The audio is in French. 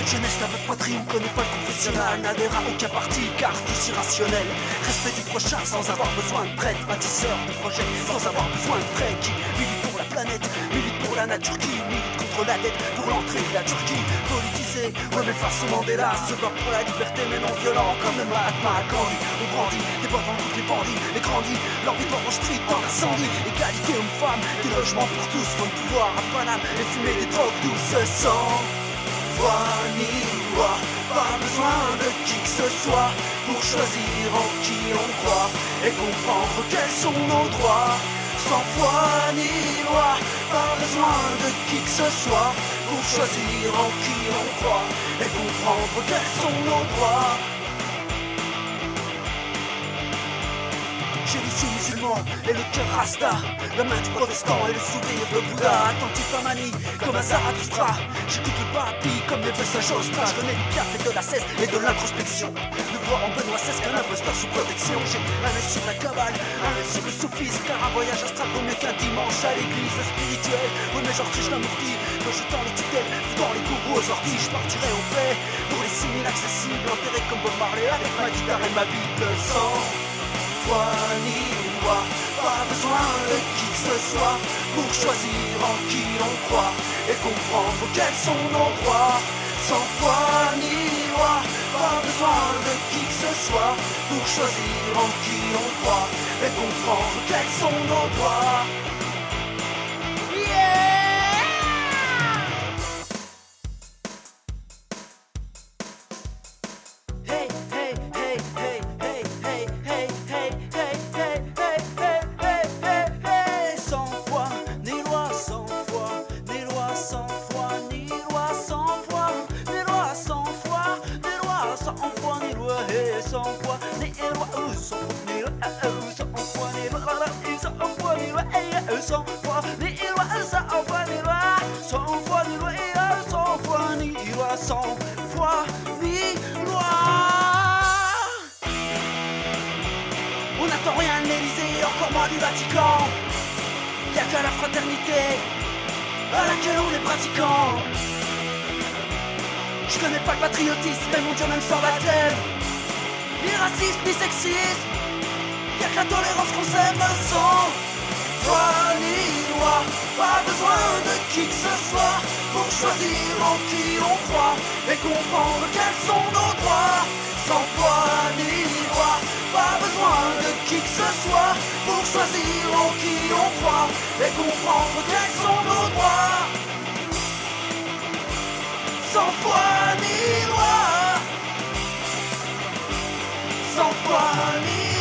Jeunesse la votre patrie, on connaît pas le confessionnal, n'adhère à aucun parti car tous irrationnels. Respect du prochain sans avoir besoin de prêtre, bâtisseur de projet sans avoir besoin de prêt. Qui milite pour la planète, milite pour la nature, qui milite contre la dette pour l'entrée de la Turquie. Politisé, ouais mais face au Mandela, se bat pour la liberté mais non violent comme le Mahatma Gandhi. On grandit, débordant toutes les bandits, et grandit, l'envie de voir en street dans l'incendie. Égalité homme-femme, des logements pour tous, faut le pouvoir à Paname et fumer des drogues douces sans foi ni loi. Pas besoin de qui que ce soit pour choisir en qui on croit et comprendre quels sont nos droits. Sans foi ni loi, pas besoin de qui que ce soit pour choisir en qui on croit et comprendre quels sont nos droits. J'ai l'issue musulman et le cœur rasta, la main du protestant et le sourire de Bouddha. Attentif à manie comme un Zarathustra, j'écoute le papi comme les messages Ostra. Je connais du bienfait de la cesse et de l'introspection, ne vois en Benoît XVI qu'un imposteur sous protection. J'ai un œil sur la cabale, un œil sur le soufisme, car un voyage astral vaut mieux qu'un dimanche à l'église spirituelle. Oui mais genre Krishnamurti, quand je tends les tutelles, dans les gourous aux orties, je partirai en paix pour les signes inaccessibles, enterrés comme Bob Marley avec ma guitare et ma Bible. Sans foi ni loi, pas besoin de qui que ce soit pour choisir en qui on croit et comprendre quels sont nos droits. Sans foi ni loi, pas besoin de qui que ce soit pour choisir en qui on croit et comprendre quels sont nos droits. On n'attend rien de l'Élysée, encore moins du Vatican. Y'a qu'à la fraternité à laquelle on est pratiquant. Je connais pas le patriotisme, mais mon Dieu même sans baptême. Ni racisme, ni sexisme, y'a que la tolérance qu'on s'aime sans foi ni loi. Pas besoin de qui que ce soit pour choisir en qui on croit et comprendre quels sont nos droits. Sans foi ni loi, pas besoin de qui que ce soit pour choisir en qui on croit et comprendre quels sont nos droits. Sans foi ni loi, sans foi ni loi.